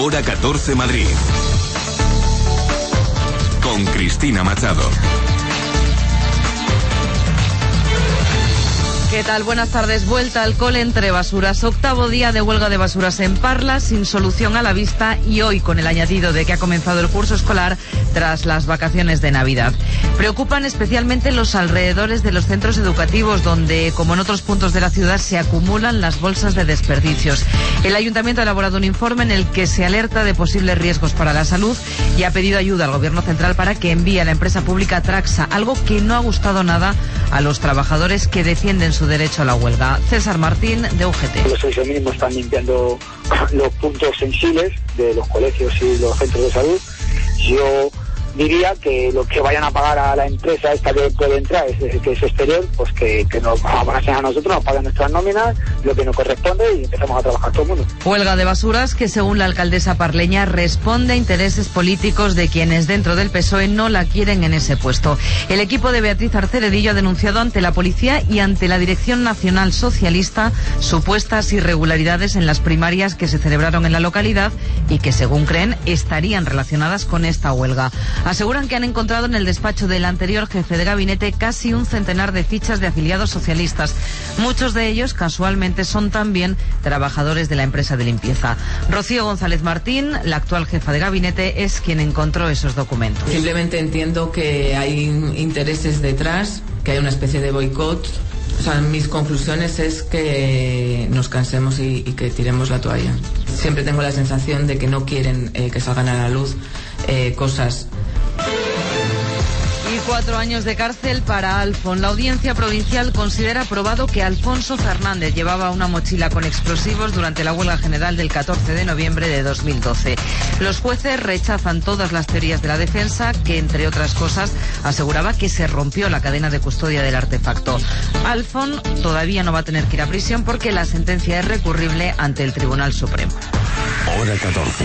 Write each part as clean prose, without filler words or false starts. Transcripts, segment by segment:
Hora 14 Madrid. Con Cristina Machado. ¿Qué tal? Buenas tardes. Vuelta al cole entre basuras. 8º día de huelga de basuras en Parla, sin solución a la vista, y hoy con el añadido de que ha comenzado el curso escolar tras las vacaciones de Navidad. Preocupan especialmente los alrededores de los centros educativos, donde, como en otros puntos de la ciudad, se acumulan las bolsas de desperdicios. El Ayuntamiento ha elaborado un informe en el que se alerta de posibles riesgos para la salud y ha pedido ayuda al Gobierno central para que envíe a la empresa pública Traxa, algo que no ha gustado nada a los trabajadores que defienden su derecho a la huelga. César Martín, de UGT. Los servicios mínimos están limpiando los puntos sensibles de los colegios y los centros de salud. Yo diría que lo que vayan a pagar a la empresa esta que puede entrar, que es exterior, pues que nos avancen a nosotros, nos paguen nuestras nóminas, lo que nos corresponde, y empezamos a trabajar todo el mundo. Huelga de basuras que, según la alcaldesa parleña, responde a intereses políticos de quienes dentro del PSOE no la quieren en ese puesto. El equipo de Beatriz Arceredillo ha denunciado ante la policía y ante la Dirección Nacional Socialista supuestas irregularidades en las primarias que se celebraron en la localidad y que, según creen, estarían relacionadas con esta huelga. Aseguran que han encontrado en el despacho del anterior jefe de gabinete casi un centenar de fichas de afiliados socialistas. Muchos de ellos, casualmente, son también trabajadores de la empresa de limpieza. Rocío González Martín, la actual jefa de gabinete, es quien encontró esos documentos. Simplemente entiendo que hay intereses detrás, que hay una especie de boicot. O sea, mis conclusiones es que nos cansemos y que tiremos la toalla. Siempre tengo la sensación de que no quieren que salgan a la luz cosas. Y 4 años de cárcel para Alfon. La Audiencia Provincial considera probado que Alfonso Fernández llevaba una mochila con explosivos durante la huelga general del 14 de noviembre de 2012. Los jueces rechazan todas las teorías de la defensa, que, entre otras cosas, aseguraba que se rompió la cadena de custodia del artefacto. Alfon todavía no va a tener que ir a prisión porque la sentencia es recurrible ante el Tribunal Supremo. Hora 14.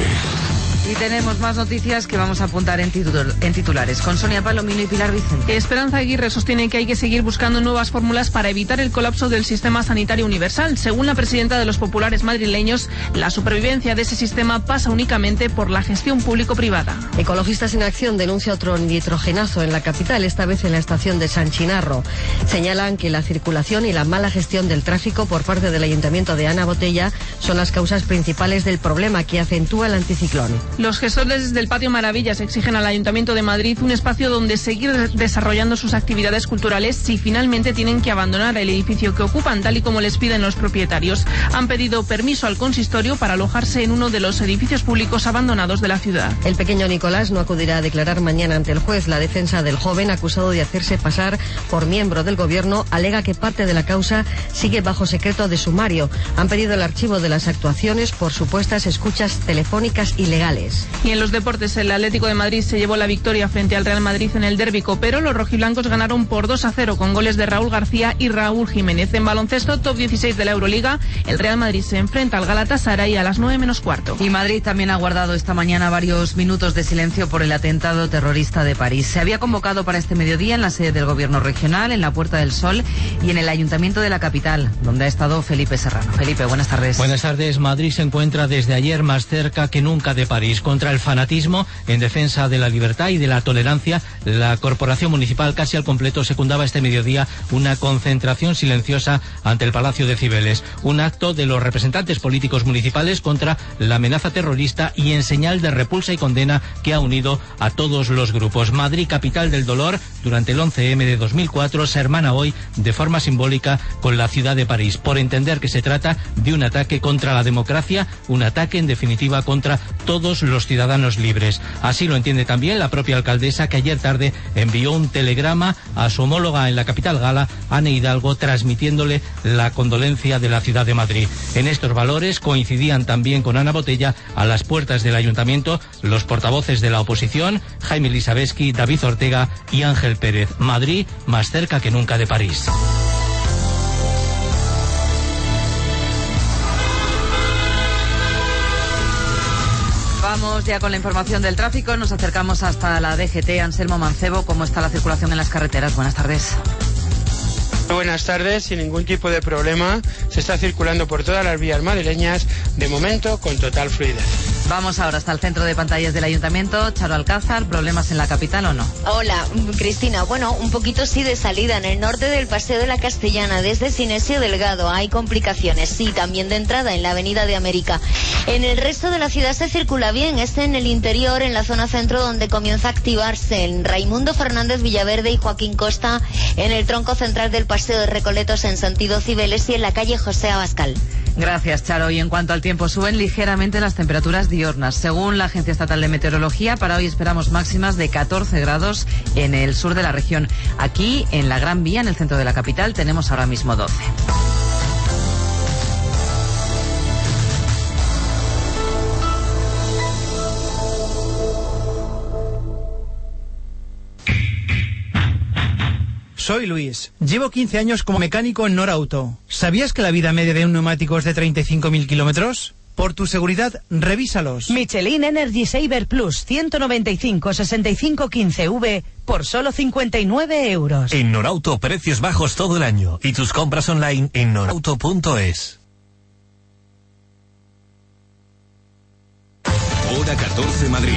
Y tenemos más noticias que vamos a apuntar en titulares con Sonia Palomino y Pilar Vicente. Esperanza Aguirre sostiene que hay que seguir buscando nuevas fórmulas para evitar el colapso del sistema sanitario universal. Según la presidenta de los populares madrileños, la supervivencia de ese sistema pasa únicamente por la gestión público-privada. Ecologistas en Acción denuncia otro nitrogenazo en la capital, esta vez en la estación de San Chinarro. Señalan que la circulación y la mala gestión del tráfico por parte del Ayuntamiento de Ana Botella son las causas principales del problema que acentúa el anticiclón. Los gestores del Patio Maravillas exigen al Ayuntamiento de Madrid un espacio donde seguir desarrollando sus actividades culturales si finalmente tienen que abandonar el edificio que ocupan, tal y como les piden los propietarios. Han pedido permiso al consistorio para alojarse en uno de los edificios públicos abandonados de la ciudad. El pequeño Nicolás no acudirá a declarar mañana ante el juez. La defensa del joven, acusado de hacerse pasar por miembro del gobierno, alega que parte de la causa sigue bajo secreto de sumario. Han pedido el archivo de las actuaciones por supuestas escuchas telefónicas ilegales. Y en los deportes, el Atlético de Madrid se llevó la victoria frente al Real Madrid en el Derbi Copero. Los rojiblancos ganaron por 2-0 con goles de Raúl García y Raúl Jiménez. En baloncesto, top 16 de la Euroliga, el Real Madrid se enfrenta al Galatasaray a las 9:15. Y Madrid también ha guardado esta mañana varios minutos de silencio por el atentado terrorista de París. Se había convocado para este mediodía en la sede del Gobierno regional, en la Puerta del Sol y en el Ayuntamiento de la capital, donde ha estado Felipe Serrano. Felipe, buenas tardes. Buenas tardes. Madrid se encuentra desde ayer más cerca que nunca de París. Contra el fanatismo, en defensa de la libertad y de la tolerancia, la Corporación Municipal casi al completo secundaba este mediodía una concentración silenciosa ante el Palacio de Cibeles. Un acto de los representantes políticos municipales contra la amenaza terrorista y en señal de repulsa y condena que ha unido a todos los grupos. Madrid, capital del dolor, durante el 11M de 2004, se hermana hoy de forma simbólica con la ciudad de París, por entender que se trata de un ataque contra la democracia, un ataque en definitiva contra todos los ciudadanos libres. Así lo entiende también la propia alcaldesa, que ayer tarde envió un telegrama a su homóloga en la capital gala, Anne Hidalgo, transmitiéndole la condolencia de la ciudad de Madrid. En estos valores coincidían también con Ana Botella a las puertas del ayuntamiento los portavoces de la oposición, Jaime Elisabetsky, David Ortega y Ángel Pérez. Madrid más cerca que nunca de París. Vamos ya con la información del tráfico. Nos acercamos hasta la DGT. Anselmo Mancebo, ¿cómo está la circulación en las carreteras? Buenas tardes. Buenas tardes, sin ningún tipo de problema. Se está circulando por todas las vías madrileñas, de momento con total fluidez. Vamos ahora hasta el centro de pantallas del Ayuntamiento. Charo Alcázar, ¿problemas en la capital o no? Hola, Cristina. Bueno, un poquito sí de salida. En el norte del Paseo de la Castellana, desde Sinesio Delgado, hay complicaciones. Sí, también de entrada en la Avenida de América. En el resto de la ciudad se circula bien. Es en el interior, en la zona centro, donde comienza a activarse en Raimundo Fernández Villaverde y Joaquín Costa, en el tronco central del Paseo de Recoletos en sentido Cibeles y en la calle José Abascal. Gracias, Charo. Y en cuanto al tiempo, suben ligeramente las temperaturas diurnas. Según la Agencia Estatal de Meteorología, para hoy esperamos máximas de 14 grados en el sur de la región. Aquí, en la Gran Vía, en el centro de la capital, tenemos ahora mismo 12. Soy Luis. Llevo 15 años como mecánico en Norauto. ¿Sabías que la vida media de un neumático es de 35.000 kilómetros? Por tu seguridad, revísalos. Michelin Energy Saver Plus 195-6515V por solo 59 euros. En Norauto, precios bajos todo el año. Y tus compras online en norauto.es. Hora 14 Madrid.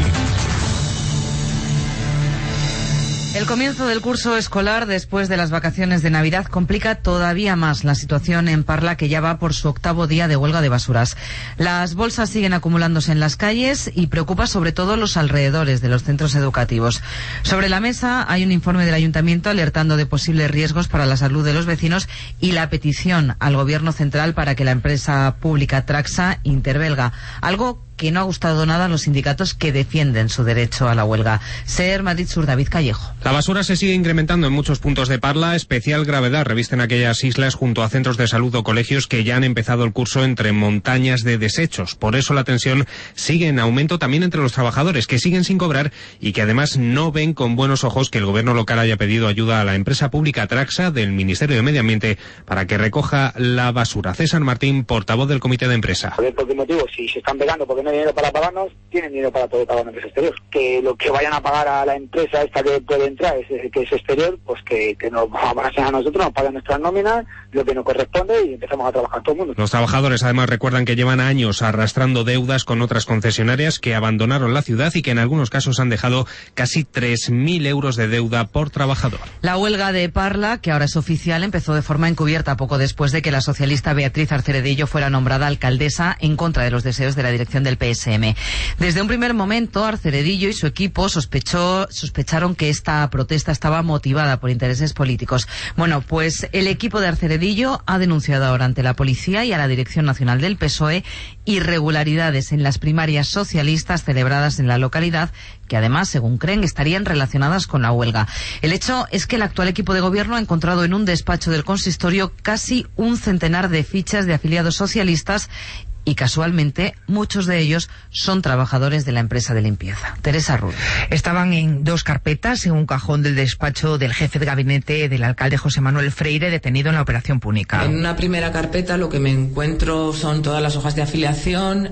El comienzo del curso escolar después de las vacaciones de Navidad complica todavía más la situación en Parla, que ya va por su 8º día de huelga de basuras. Las bolsas siguen acumulándose en las calles y preocupa sobre todo los alrededores de los centros educativos. Sobre la mesa hay un informe del Ayuntamiento alertando de posibles riesgos para la salud de los vecinos y la petición al Gobierno central para que la empresa pública Traxa intervenga, algo que no ha gustado nada a los sindicatos que defienden su derecho a la huelga. Ser Madrid Sur, David Callejo. La basura se sigue incrementando en muchos puntos de Parla. Especial gravedad revisten aquellas islas junto a centros de salud o colegios que ya han empezado el curso entre montañas de desechos. Por eso la tensión sigue en aumento también entre los trabajadores, que siguen sin cobrar y que además no ven con buenos ojos que el gobierno local haya pedido ayuda a la empresa pública Traxa del Ministerio de Medio Ambiente para que recoja la basura. César Martín, portavoz del comité de empresa. ¿Por qué motivo? Si se están pegando porque no hay dinero para pagarnos, tienen dinero para poder pagar una empresa exterior. Que lo que vayan a pagar a la empresa esta que puede entrar, que es exterior, pues que nos van a hacer a nosotros, nos pagan nuestras nóminas, lo que nos corresponde y empezamos a trabajar todo el mundo. Los trabajadores además recuerdan que llevan años arrastrando deudas con otras concesionarias que abandonaron la ciudad y que en algunos casos han dejado casi 3.000 euros de deuda por trabajador. La huelga de Parla, que ahora es oficial, empezó de forma encubierta poco después de que la socialista Beatriz Arceredillo fuera nombrada alcaldesa en contra de los deseos de la dirección del PSM. Desde un primer momento, Arceredillo y su equipo sospecharon que esta protesta estaba motivada por intereses políticos. Bueno, pues el equipo de Arceredillo ha denunciado ahora ante la policía y a la Dirección Nacional del PSOE irregularidades en las primarias socialistas celebradas en la localidad, que además, según creen, estarían relacionadas con la huelga. El hecho es que el actual equipo de gobierno ha encontrado en un despacho del consistorio casi un centenar de fichas de afiliados socialistas y casualmente muchos de ellos son trabajadores de la empresa de limpieza. Teresa Rull. Estaban en 2 carpetas en un cajón del despacho del jefe de gabinete del alcalde José Manuel Freire, detenido en la operación Púnica. En una primera carpeta lo que me encuentro son todas las hojas de afiliación,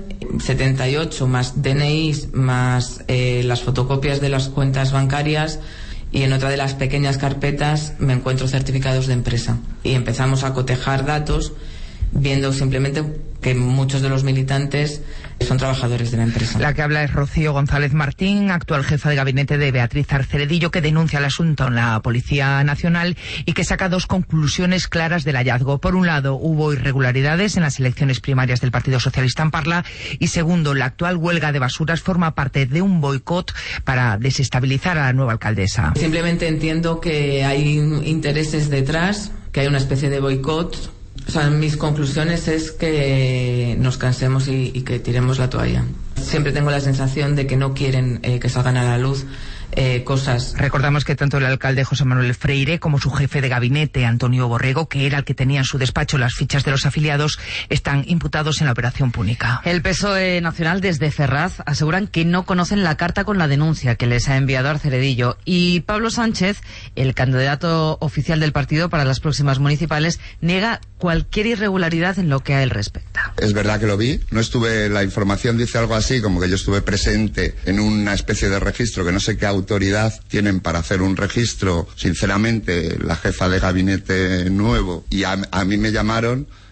78 más DNIs, más las fotocopias de las cuentas bancarias. Y en otra de las pequeñas carpetas me encuentro certificados de empresa. Y empezamos a cotejar datos, viendo simplemente que muchos de los militantes son trabajadores de la empresa. La que habla es Rocío González Martín, actual jefa de gabinete de Beatriz Arceredillo, que denuncia el asunto en la Policía Nacional y que saca 2 conclusiones claras del hallazgo. Por un lado, hubo irregularidades en las elecciones primarias del Partido Socialista en Parla y segundo, la actual huelga de basuras forma parte de un boicot para desestabilizar a la nueva alcaldesa. Simplemente entiendo que hay intereses detrás, que hay una especie de boicot. O sea, mis conclusiones es que nos cansemos y que tiremos la toalla. Siempre tengo la sensación de que no quieren que salgan a la luz cosas. Recordamos que tanto el alcalde José Manuel Freire como su jefe de gabinete, Antonio Borrego, que era el que tenía en su despacho las fichas de los afiliados, están imputados en la operación Púnica. El PSOE nacional desde Ferraz aseguran que no conocen la carta con la denuncia que les ha enviado Arceredillo. Y Pablo Sánchez, el candidato oficial del partido para las próximas municipales, niega cualquier irregularidad en lo que a él respecta. Es verdad que lo vi, no estuve, la información dice algo así como que yo estuve presente en una especie de registro que no sé qué autoridad tienen para hacer un registro. Sinceramente, la jefa de gabinete nuevo, y a mí me llamaron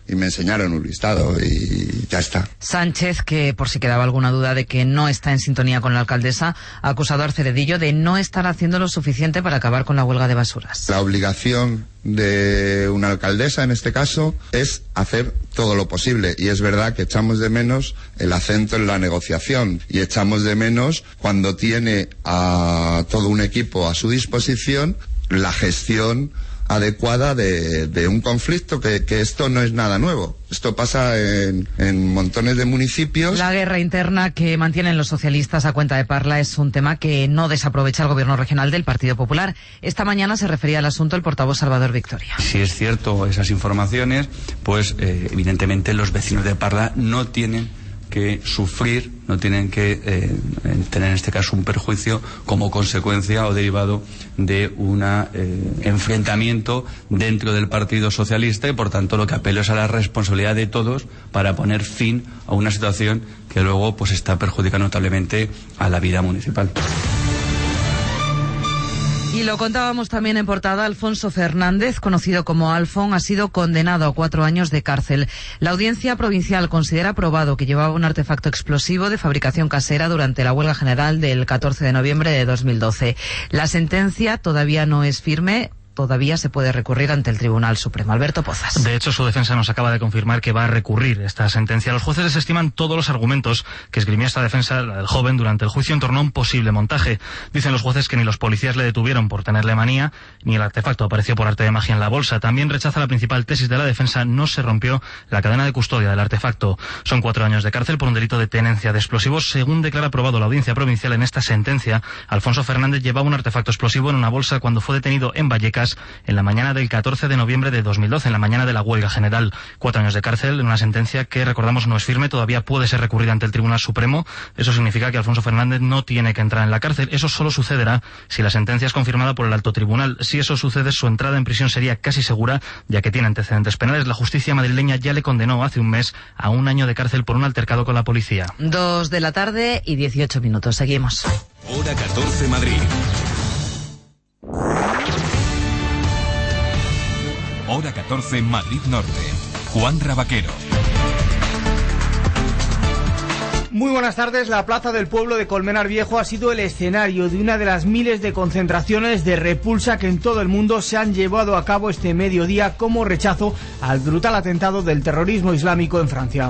y me enseñaron un listado y ya está. Sánchez, que por si quedaba alguna duda de que no está en sintonía con la alcaldesa, ha acusado a Arceredillo de no estar haciendo lo suficiente para acabar con la huelga de basuras. La obligación de una alcaldesa, en este caso, es hacer todo lo posible. Y es verdad que echamos de menos el acento en la negociación y echamos de menos cuando tiene a todo un equipo a su disposición la gestión adecuada de un conflicto, que esto no es nada nuevo. Esto pasa en montones de municipios. La guerra interna que mantienen los socialistas a cuenta de Parla es un tema que no desaprovecha el gobierno regional del Partido Popular. Esta mañana se refería al asunto el portavoz Salvador Victoria. Si es cierto esas informaciones, pues evidentemente los vecinos de Parla no tienen que sufrir, no tienen que tener en este caso un perjuicio como consecuencia o derivado de un enfrentamiento dentro del Partido Socialista, y por tanto lo que apelo es a la responsabilidad de todos para poner fin a una situación que luego pues está perjudicando notablemente a la vida municipal. Y lo contábamos también en portada, Alfonso Fernández, conocido como Alfon, ha sido condenado a 4 años de cárcel. La Audiencia Provincial considera probado que llevaba un artefacto explosivo de fabricación casera durante la huelga general del 14 de noviembre de 2012. La sentencia todavía no es firme. Todavía se puede recurrir ante el Tribunal Supremo. Alberto Pozas. De hecho, su defensa nos acaba de confirmar que va a recurrir esta sentencia. Los jueces desestiman todos los argumentos que esgrimió esta defensa del joven durante el juicio en torno a un posible montaje. Dicen los jueces que ni los policías le detuvieron por tenerle manía, ni el artefacto apareció por arte de magia en la bolsa. También rechaza la principal tesis de la defensa: no se rompió la cadena de custodia del artefacto. Son 4 años de cárcel por un delito de tenencia de explosivos. Según declara aprobado la Audiencia Provincial en esta sentencia, Alfonso Fernández llevaba un artefacto explosivo en una bolsa cuando fue detenido en Vallecas en la mañana del 14 de noviembre de 2012, en la mañana de la huelga general. 4 años de cárcel en una sentencia que, recordamos, no es firme, todavía puede ser recurrida ante el Tribunal Supremo. Eso significa que Alfonso Fernández no tiene que entrar en la cárcel. Eso solo sucederá si la sentencia es confirmada por el alto tribunal. Si eso sucede, su entrada en prisión sería casi segura, ya que tiene antecedentes penales. La justicia madrileña ya le condenó hace un mes a 1 año de cárcel por un altercado con la policía. 2 de la tarde y 18 minutos. Seguimos. Hora 14 Madrid. Hora 14 Madrid Norte. Juan Rabaquero. Muy buenas tardes. La plaza del pueblo de Colmenar Viejo ha sido el escenario de una de las miles de concentraciones de repulsa que en todo el mundo se han llevado a cabo este mediodía como rechazo al brutal atentado del terrorismo islámico en Francia.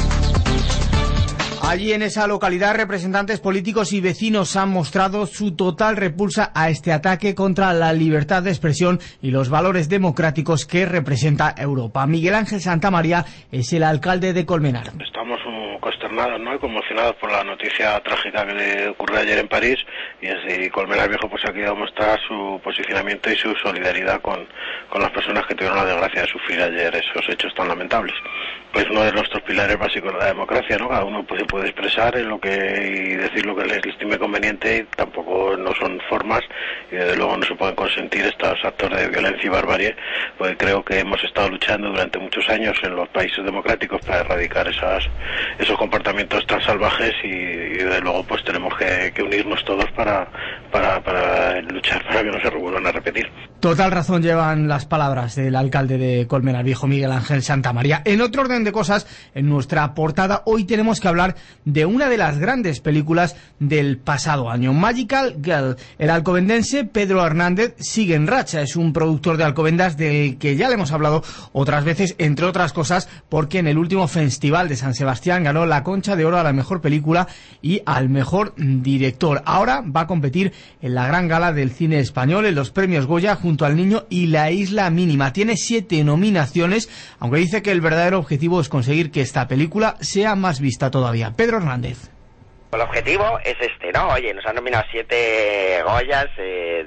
Allí en esa localidad, representantes políticos y vecinos han mostrado su total repulsa a este ataque contra la libertad de expresión y los valores democráticos que representa Europa. Miguel Ángel Santamaría es el alcalde de Colmenar. Estamos consternados, ¿no?, y conmocionados por la noticia trágica que le ocurrió ayer en París, y desde Colmenar Viejo pues ha querido mostrar su posicionamiento y su solidaridad con las personas que tuvieron la desgracia de sufrir ayer esos hechos tan lamentables. Pues uno de nuestros pilares básicos de la democracia, ¿no? Cada uno se puede expresar en y decir lo que les estime conveniente, y tampoco no son formas, y desde luego no se pueden consentir estos actos de violencia y barbarie, porque creo que hemos estado luchando durante muchos años en los países democráticos para erradicar esos comportamientos tan salvajes, y desde luego pues tenemos que unirnos todos para luchar para que no se vuelvan a repetir. Total razón llevan las palabras del alcalde de Colmenar Viejo, Miguel Ángel Santamaría. En otro orden de cosas, en nuestra portada hoy tenemos que hablar de una de las grandes películas del pasado año, Magical Girl. El alcobendense Pedro Hernández sigue en racha. Es un productor de Alcobendas del que ya le hemos hablado otras veces, entre otras cosas porque en el último Festival de San Sebastián ganó la Concha de Oro a la mejor película y al mejor director. Ahora va a competir en la gran gala del cine español, en los premios Goya, junto al Niño y La Isla Mínima. Tiene 7 nominaciones, aunque dice que el verdadero objetivo es conseguir que esta película sea más vista todavía. Pedro Hernández. El objetivo es ¿no? Oye, nos han nominado 7 Goyas, de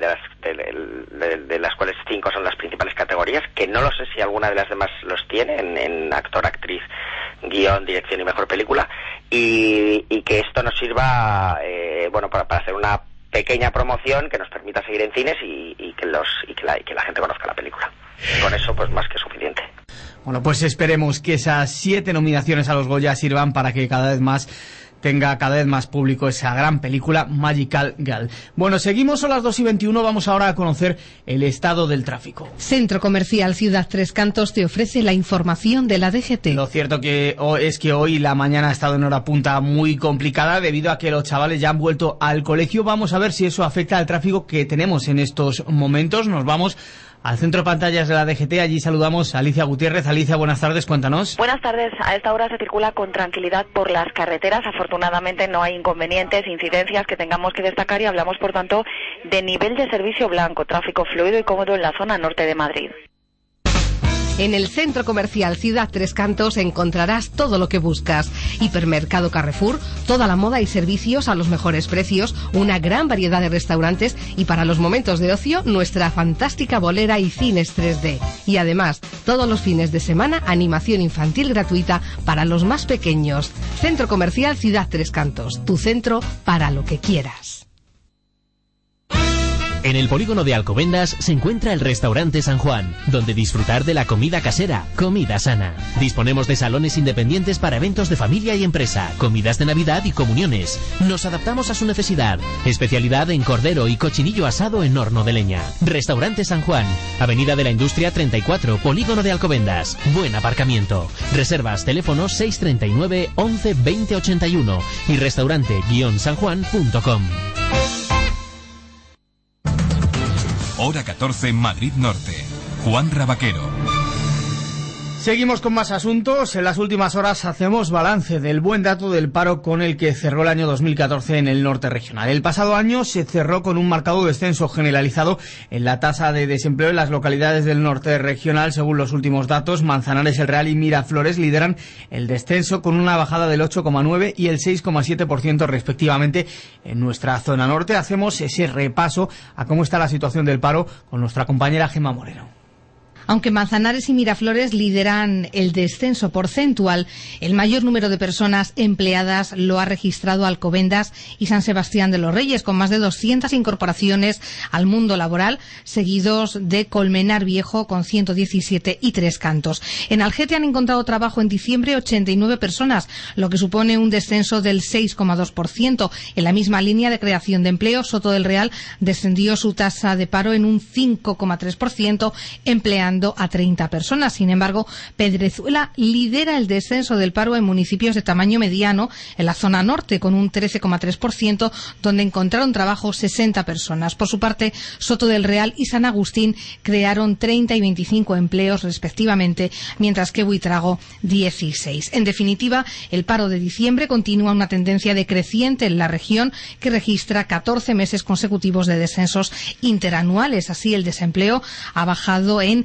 las cuales 5 son las principales categorías, que no lo sé si alguna de las demás los tiene, en actor, actriz, guión, dirección y mejor película, y que esto nos sirva, para hacer una pequeña promoción que nos permita seguir en cines y que la gente conozca la película. Con eso, pues más que suficiente. Bueno, pues esperemos que esas 7 nominaciones a los Goya sirvan para que cada vez más tenga cada vez más público esa gran película Magical Girl. Bueno, seguimos, son las 2:21, vamos ahora a conocer el estado del tráfico. Centro Comercial Ciudad Tres Cantos te ofrece la información de la DGT. Lo cierto es que hoy la mañana ha estado en hora punta muy complicada debido a que los chavales ya han vuelto al colegio. Vamos a ver si eso afecta al tráfico que tenemos en estos momentos. Nos vamos al centro de pantallas de la DGT, allí saludamos a Alicia Gutiérrez. Alicia, buenas tardes, cuéntanos. Buenas tardes, a esta hora se circula con tranquilidad por las carreteras, afortunadamente no hay inconvenientes, incidencias que tengamos que destacar y hablamos por tanto de nivel de servicio blanco, tráfico fluido y cómodo en la zona norte de Madrid. En el Centro Comercial Ciudad Tres Cantos encontrarás todo lo que buscas. Hipermercado Carrefour, toda la moda y servicios a los mejores precios, una gran variedad de restaurantes y para los momentos de ocio, nuestra fantástica bolera y cines 3D. Y además, todos los fines de semana, animación infantil gratuita para los más pequeños. Centro Comercial Ciudad Tres Cantos, tu centro para lo que quieras. En el polígono de Alcobendas se encuentra el restaurante San Juan, donde disfrutar de la comida casera, comida sana. Disponemos de salones independientes para eventos de familia y empresa, comidas de Navidad y comuniones. Nos adaptamos a su necesidad. Especialidad en cordero y cochinillo asado en horno de leña. Restaurante San Juan, Avenida de la Industria 34, polígono de Alcobendas. Buen aparcamiento. Reservas, teléfono 639 11 20 81 y restaurante-sanjuan.com. Hora 14, Madrid Norte. Juan Rabaquero. Seguimos con más asuntos. En las últimas horas hacemos balance del buen dato del paro con el que cerró el año 2014 en el norte regional. El pasado año se cerró con un marcado descenso generalizado en la tasa de desempleo en las localidades del norte regional. Según los últimos datos, Manzanares, El Real y Miraflores lideran el descenso con una bajada del 8,9 y el 6,7% respectivamente. En nuestra zona norte hacemos ese repaso a cómo está la situación del paro con nuestra compañera Gemma Moreno. Aunque Manzanares y Miraflores lideran el descenso porcentual, el mayor número de personas empleadas lo ha registrado Alcobendas y San Sebastián de los Reyes, con más de 200 incorporaciones al mundo laboral, seguidos de Colmenar Viejo con 117 y Tres Cantos. En Algete han encontrado trabajo en diciembre 89 personas, lo que supone un descenso del 6,2%. En la misma línea de creación de empleo, Soto del Real descendió su tasa de paro en un 5,3%, empleando a 30 personas. Sin embargo, Pedrezuela lidera el descenso del paro en municipios de tamaño mediano en la zona norte, con un 13,3%, donde encontraron trabajo 60 personas. Por su parte, Soto del Real y San Agustín crearon 30 y 25 empleos respectivamente, mientras que Buitrago 16. En definitiva, el paro de diciembre continúa una tendencia decreciente en la región, que registra 14 meses consecutivos de descensos interanuales. Así, el desempleo ha bajado en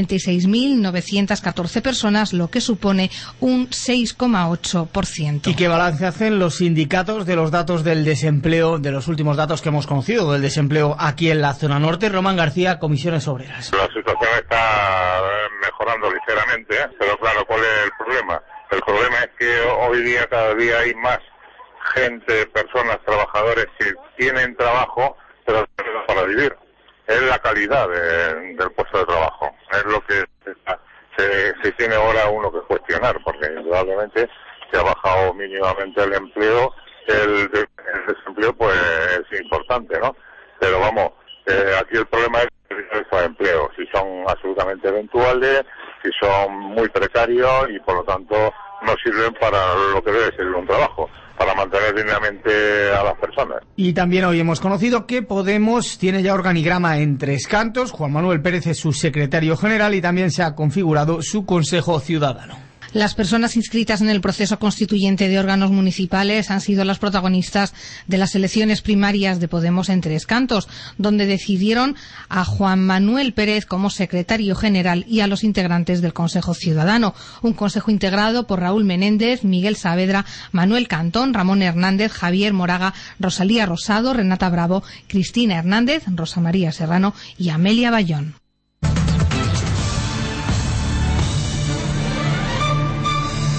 36.914 personas, lo que supone un 6,8%. ¿Y qué balance hacen los sindicatos de los datos del desempleo, de los últimos datos que hemos conocido del desempleo aquí en la zona norte? Román García, Comisiones Obreras. La situación está mejorando ligeramente, pero claro, ¿cuál es el problema? El problema es que hoy día, cada día hay más gente, personas, trabajadores que tienen trabajo, pero no para vivir. Es la calidad del puesto de trabajo, es lo que se tiene ahora uno que cuestionar, porque indudablemente se ha bajado mínimamente el empleo, el desempleo pues es importante, ¿no? Pero vamos, aquí el problema es esos empleos, si son absolutamente eventuales, si son muy precarios y por lo tanto no sirven para lo que debe servir un trabajo, para mantener dignamente a las personas. Y también hoy hemos conocido que Podemos tiene ya organigrama en Tres Cantos. Juan Manuel Pérez es su secretario general y también se ha configurado su Consejo Ciudadano. Las personas inscritas en el proceso constituyente de órganos municipales han sido las protagonistas de las elecciones primarias de Podemos en Tres Cantos, donde decidieron a Juan Manuel Pérez como secretario general y a los integrantes del Consejo Ciudadano. Un consejo integrado por Raúl Menéndez, Miguel Saavedra, Manuel Cantón, Ramón Hernández, Javier Moraga, Rosalía Rosado, Renata Bravo, Cristina Hernández, Rosa María Serrano y Amelia Bayón.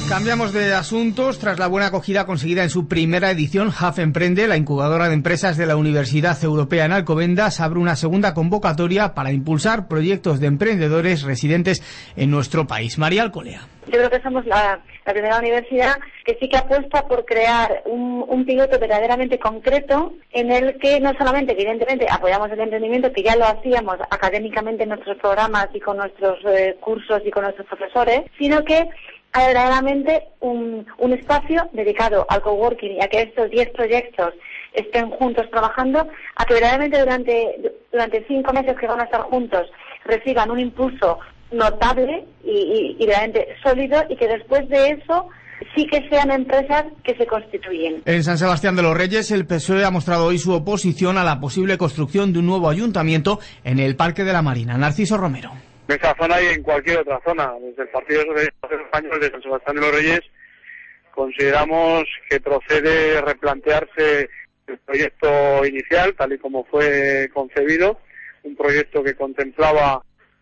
Cambiamos de asuntos. Tras la buena acogida conseguida en su primera edición, HAF Emprende, la incubadora de empresas de la Universidad Europea en Alcobendas, abre una segunda convocatoria para impulsar proyectos de emprendedores residentes en nuestro país. María Alcolea. Yo creo que somos la primera universidad que sí que apuesta por crear un piloto verdaderamente concreto en el que no solamente, evidentemente, apoyamos el emprendimiento, que ya lo hacíamos académicamente en nuestros programas y con nuestros cursos y con nuestros profesores, sino que hay verdaderamente un espacio dedicado al coworking y a que estos 10 proyectos estén juntos trabajando, a que verdaderamente durante 5 meses que van a estar juntos reciban un impulso notable y realmente sólido, y que después de eso sí que sean empresas que se constituyen. En San Sebastián de los Reyes, el PSOE ha mostrado hoy su oposición a la posible construcción de un nuevo ayuntamiento en el Parque de la Marina. Narciso Romero. En esa zona y en cualquier otra zona, desde el Partido Socialista Español de San Sebastián de los Reyes, consideramos que procede replantearse el proyecto inicial, tal y como fue concebido, un proyecto que contemplaba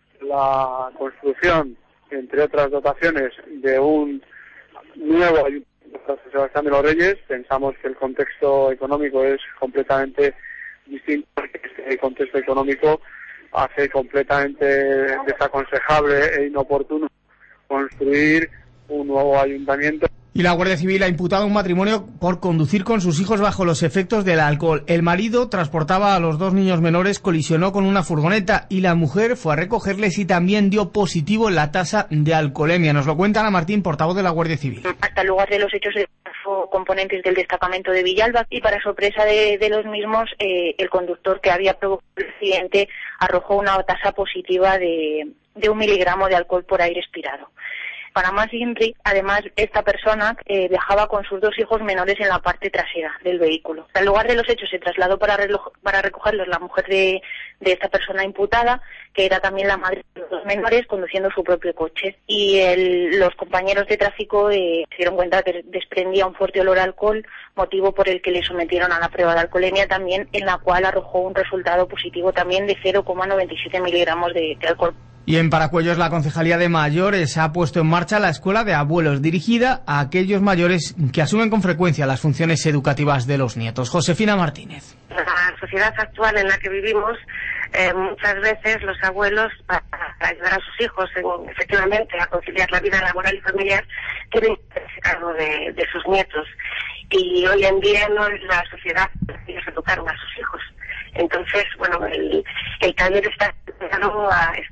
la construcción, entre otras dotaciones, de un nuevo ayuntamiento de San Sebastián de los Reyes. Pensamos que el contexto económico es completamente distinto, porque este contexto económico hace completamente desaconsejable e inoportuno construir un nuevo ayuntamiento. Y la Guardia Civil ha imputado un matrimonio por conducir con sus hijos bajo los efectos del alcohol. El marido transportaba a los 2 niños menores, colisionó con una furgoneta y la mujer fue a recogerles y también dio positivo en la tasa de alcoholemia. Nos lo cuenta Ana Martín, portavoz de la Guardia Civil. Hasta el lugar de los hechos componentes del destacamento de Villalba y, para sorpresa de los mismos, el conductor que había provocado el accidente arrojó una tasa positiva de 1 miligramo de alcohol por aire expirado. Para más INRI, además, esta persona viajaba con sus 2 hijos menores en la parte trasera del vehículo. Al lugar de los hechos se trasladó para recogerlos la mujer de esta persona imputada, que era también la madre de los 2 menores, conduciendo su propio coche. Y los compañeros de tráfico se dieron cuenta que desprendía un fuerte olor a alcohol, motivo por el que le sometieron a la prueba de alcoholemia también, en la cual arrojó un resultado positivo también de 0,97 miligramos de alcohol. Y en Paracuellos, la Concejalía de Mayores ha puesto en marcha la Escuela de Abuelos, dirigida a aquellos mayores que asumen con frecuencia las funciones educativas de los nietos. Josefina Martínez. La sociedad actual en la que vivimos, muchas veces los abuelos, para ayudar a sus hijos efectivamente a conciliar la vida laboral y familiar, tienen que hacerse cargo de sus nietos. Y hoy en día no es la sociedad que ellos educaron a sus hijos. Entonces, bueno, el taller está dedicado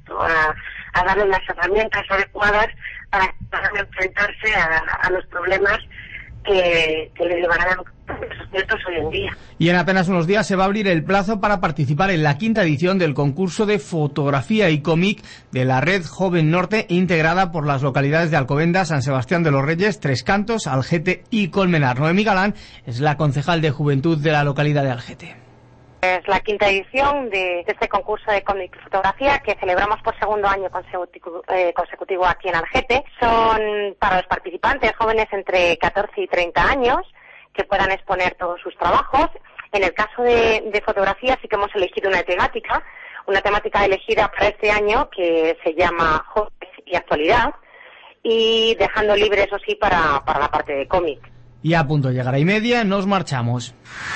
a darle las herramientas adecuadas para enfrentarse a los problemas que le llevarán a los nietos hoy en día. Y en apenas unos días se va a abrir el plazo para participar en la 5ª edición del concurso de fotografía y cómic de la Red Joven Norte, integrada por las localidades de Alcobendas, San Sebastián de los Reyes, Tres Cantos, Algete y Colmenar. Noemí Galán es la concejal de Juventud de la localidad de Algete. Es la 5ª edición de este concurso de cómic y fotografía que celebramos por 2º año consecutivo aquí en Algete. Son para los participantes jóvenes entre 14 y 30 años que puedan exponer todos sus trabajos. En el caso de fotografía sí que hemos elegido una temática elegida para este año que se llama Jóvenes y Actualidad, y dejando libre, eso sí, para la parte de cómic. Y a punto de llegar a 1:30, nos marchamos.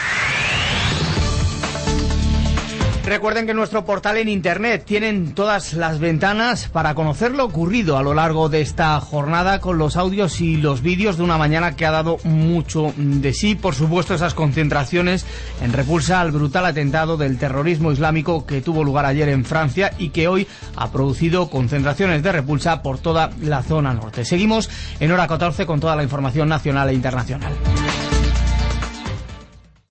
Recuerden que en nuestro portal en internet tienen todas las ventanas para conocer lo ocurrido a lo largo de esta jornada, con los audios y los vídeos de una mañana que ha dado mucho de sí. Por supuesto, esas concentraciones en repulsa al brutal atentado del terrorismo islámico que tuvo lugar ayer en Francia y que hoy ha producido concentraciones de repulsa por toda la zona norte. Seguimos en hora 14 con toda la información nacional e internacional.